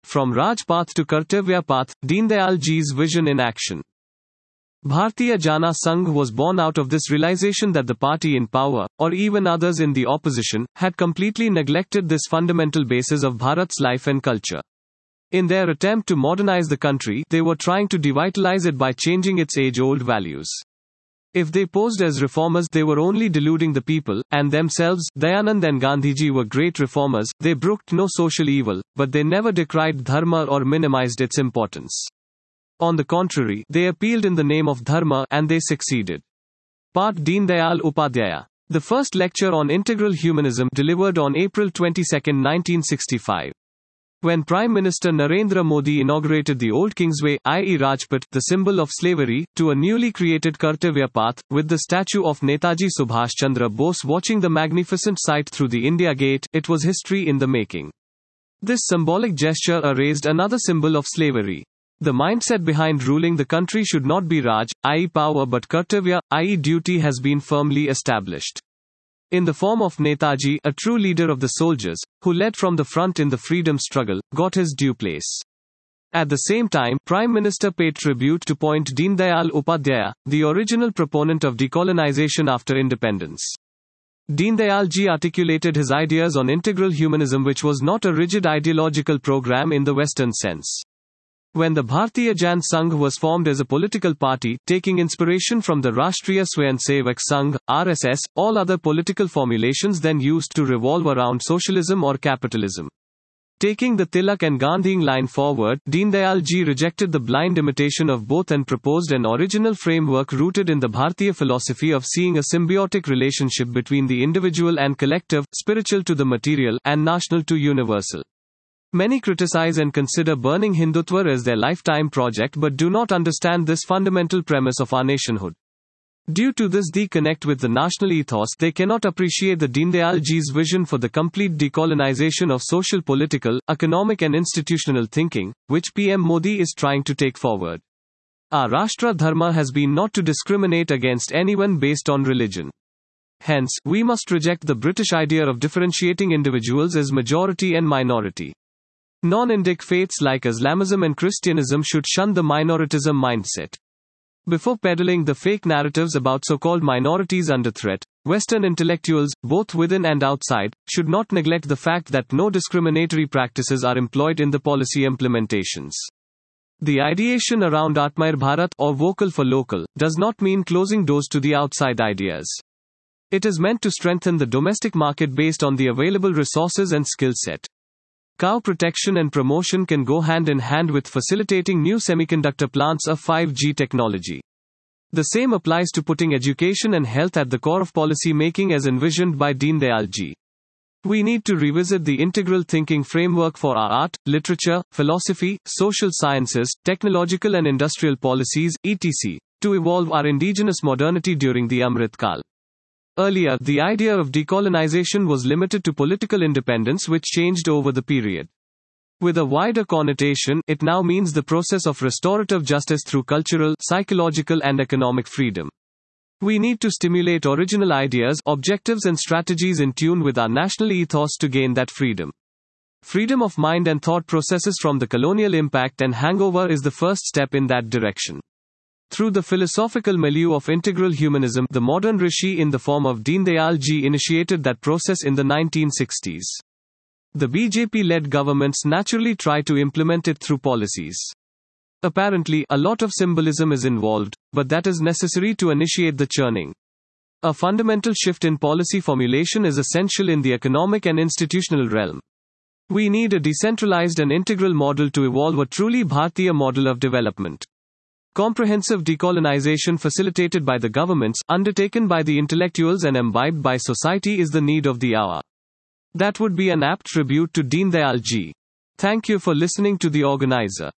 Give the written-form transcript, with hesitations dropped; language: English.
From Raj Path to Kartavya Path, Deen Dayal Ji's vision in action. Bharatiya Jana Sangh was born out of this realization that the party in power, or even others in the opposition, had completely neglected this fundamental basis of Bharat's life and culture. In their attempt to modernize the country, they were trying to devitalize it by changing its age-old values. If they posed as reformers, they were only deluding the people, and themselves. Dayanand and Gandhiji were great reformers, they brooked no social evil, but they never decried dharma or minimized its importance. On the contrary, they appealed in the name of dharma, and they succeeded. Part Deen Dayal Upadhyaya. The first lecture on integral humanism delivered on April 22, 1965. When Prime Minister Narendra Modi inaugurated the Old Kingsway, i.e. Rajpath, the symbol of slavery, to a newly created Kartavya Path, with the statue of Netaji Subhash Chandra Bose watching the magnificent sight through the India Gate, it was history in the making. This symbolic gesture erased another symbol of slavery. The mindset behind ruling the country should not be Raj, i.e. power, but Kartavya, i.e. duty, has been firmly established. In the form of Netaji, a true leader of the soldiers, who led from the front in the freedom struggle, got his due place. At the same time, Prime Minister paid tribute to Point Deen Dayal Upadhyaya, the original proponent of decolonization after independence. Deen Dayal Ji articulated his ideas on integral humanism, which was not a rigid ideological program in the Western sense. When the Bharatiya Jana Sangh was formed as a political party, taking inspiration from the Rashtriya Swayamsevak Sangh, RSS, all other political formulations then used to revolve around socialism or capitalism. Taking the Tilak and Gandhian line forward, Deen Dayal Ji rejected the blind imitation of both and proposed an original framework rooted in the Bharatiya philosophy of seeing a symbiotic relationship between the individual and collective, spiritual to the material, and national to universal. Many criticize and consider burning Hindutva as their lifetime project but do not understand this fundamental premise of our nationhood. Due to this disconnect with the national ethos, they cannot appreciate the Deen Dayal Ji's vision for the complete decolonization of social, political, economic and institutional thinking, which PM Modi is trying to take forward. Our Rashtra Dharma has been not to discriminate against anyone based on religion. Hence, we must reject the British idea of differentiating individuals as majority and minority. Non-Indic faiths like Islamism and Christianism should shun the minoritism mindset. Before peddling the fake narratives about so-called minorities under threat, Western intellectuals, both within and outside, should not neglect the fact that no discriminatory practices are employed in the policy implementations. The ideation around Atmanirbhar Bharat, or vocal for local, does not mean closing doors to the outside ideas. It is meant to strengthen the domestic market based on the available resources and skill set. Cow protection and promotion can go hand in hand with facilitating new semiconductor plants of 5G technology. The same applies to putting education and health at the core of policy making as envisioned by Deen Dayal Ji. We need to revisit the integral thinking framework for our art, literature, philosophy, social sciences, technological and industrial policies, etc., to evolve our indigenous modernity during the Amrit Kal. Earlier, the idea of decolonization was limited to political independence, which changed over the period. With a wider connotation, it now means the process of restorative justice through cultural, psychological and economic freedom. We need to stimulate original ideas, objectives and strategies in tune with our national ethos to gain that freedom. Freedom of mind and thought processes from the colonial impact and hangover is the first step in that direction. Through the philosophical milieu of integral humanism, the modern Rishi in the form of Deen Dayal Ji initiated that process in the 1960s. The BJP-led governments naturally try to implement it through policies. Apparently, a lot of symbolism is involved, but that is necessary to initiate the churning. A fundamental shift in policy formulation is essential in the economic and institutional realm. We need a decentralized and integral model to evolve a truly Bharatiya model of development. Comprehensive decolonization facilitated by the governments, undertaken by the intellectuals and imbibed by society is the need of the hour. That would be an apt tribute to Deen Dayal Ji. Thank you for listening to the organizer.